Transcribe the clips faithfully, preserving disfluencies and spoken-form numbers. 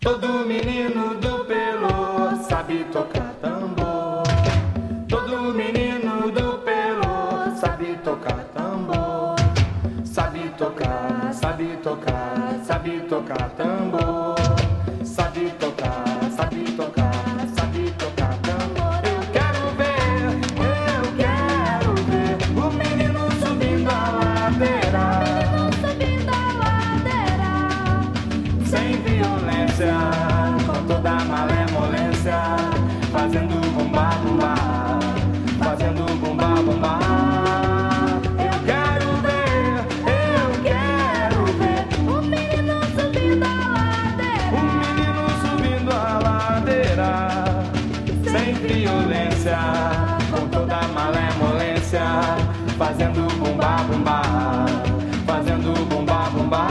Todo menino do Pelô sabe tocar tambor. Todo menino do Pelô sabe tocar tambor. Sabe tocar, sabe tocar, sabe tocar tambor. Sabe tocar, sabe tocar, sabe tocar tambor. Eu quero ver, eu quero ver o menino subindo a ladeira. Subindo a ladeira, Sem violência, com toda a malemolência, fazendo bumba bumba, fazendo bumba bumba. Eu quero ver, eu quero ver o menino subindo a ladeira, o menino subindo a ladeira, sem violência, com toda a malemolência, fazendo bumba bumba, fazendo bumba bumba.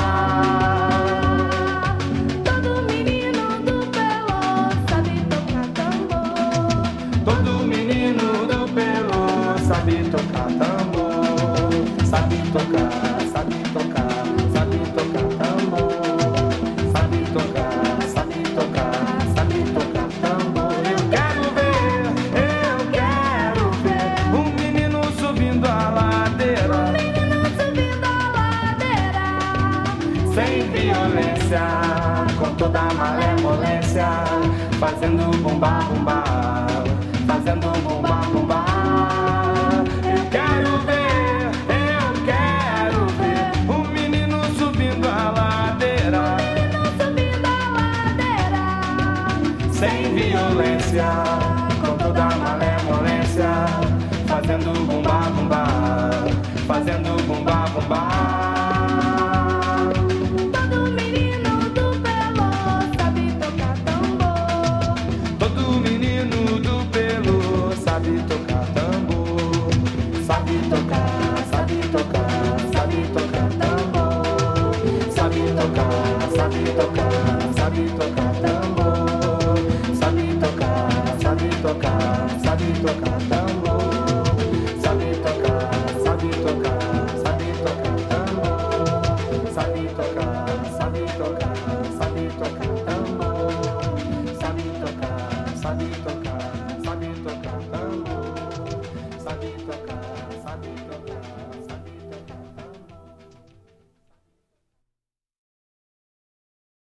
todo menino do Pelô sabe tocar tambor. Todo menino do Pelô sabe tocar tambor, sabe tocar, sabe tocar, sabe tocar tambor, sabe tocar, sabe tocar, sabe tocar tambor. Eu quero ver, eu quero ver o menino subindo a ladeira, Menino subindo a ladeira, sem violência, com toda a malemolência, fazendo bumba bumba, fazendo bumba bumba. Eu quero ver, eu quero ver o menino subindo a ladeira, menino subindo a ladeira, sem violência, com toda a malemolência, fazendo bumba bumba, fazendo bumba bumba. todo menino do Pelô sabe tocar tambor. Todo menino do Pelô sabe tocar tambor, sabe tocar, sabe tocar, sabe tocar tambor, sabe tocar, sabe tocar, sabe tocar tambor, sabe tocar, sabe tocar, sabe tocar tambor, sabe tocar, sabe tocar, sabe tocar tambor, sabe tocar, sabe tocar, sabe tocar tambor, sabe tocar, sabe tocar.